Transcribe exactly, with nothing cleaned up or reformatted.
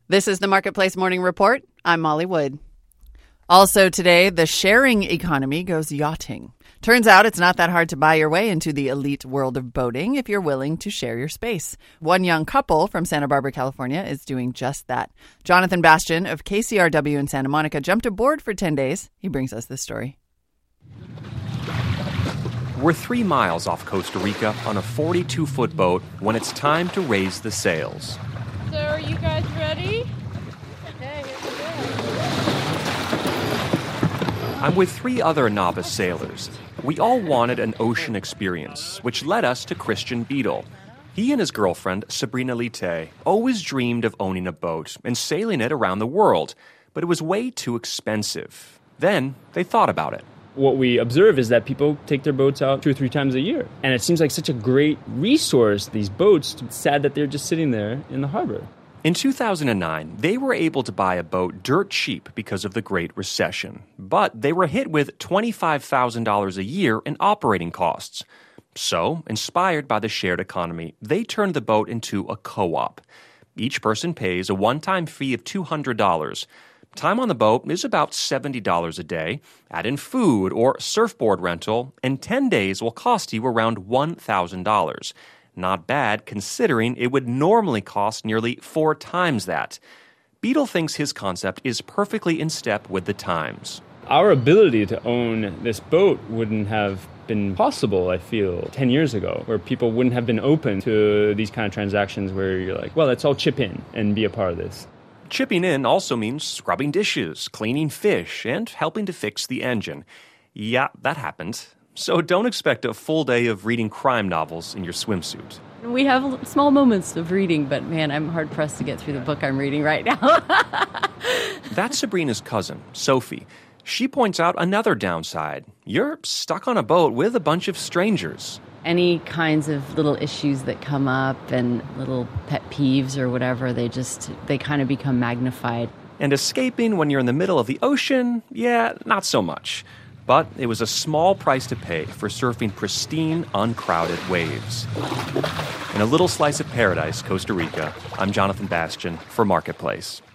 This is the Marketplace Morning Report. I'm Molly Wood. Also today, the sharing economy goes yachting. Turns out it's not that hard to buy your way into the elite world of boating if you're willing to share your space. One young couple from Santa Barbara, California is doing just that. Jonathan Bastian of K C R W in Santa Monica jumped aboard for ten days. He brings us this story. We're three miles off Costa Rica on a forty-two foot boat when it's time to raise the sails. So are you guys ready? Okay, here we go. I'm with three other novice sailors. We all wanted an ocean experience, which led us to Christian Beadle. He and his girlfriend, Sabrina Lite, always dreamed of owning a boat and sailing it around the world, but it was way too expensive. Then they thought about it. What we observe is that people take their boats out two or three times a year. And it seems like such a great resource, these boats. It's sad that they're just sitting there in the harbor. In two thousand nine, they were able to buy a boat dirt cheap because of the Great Recession. But they were hit with twenty-five thousand dollars a year in operating costs. So, inspired by the shared economy, they turned the boat into a co-op. Each person pays a one-time fee of two hundred dollars. Time on the boat is about seventy dollars a day. Add in food or surfboard rental, and ten days will cost you around one thousand dollars. Not bad considering it would normally cost nearly four times that. Beadle thinks his concept is perfectly in step with the times. Our ability to own this boat wouldn't have been possible, I feel, ten years ago, where people wouldn't have been open to these kind of transactions where you're like, well, let's all chip in and be a part of this. Chipping in also means scrubbing dishes, cleaning fish, and helping to fix the engine. Yeah, that happened. So don't expect a full day of reading crime novels in your swimsuit. We have small moments of reading, but man, I'm hard-pressed to get through the book I'm reading right now. That's Sabrina's cousin, Sophie. She points out another downside. You're stuck on a boat with a bunch of strangers. Any kinds of little issues that come up and little pet peeves or whatever, they just, they kind of become magnified. And escaping when you're in the middle of the ocean, yeah, not so much. But it was a small price to pay for surfing pristine, uncrowded waves. In a little slice of paradise, Costa Rica, I'm Jonathan Bastian for Marketplace.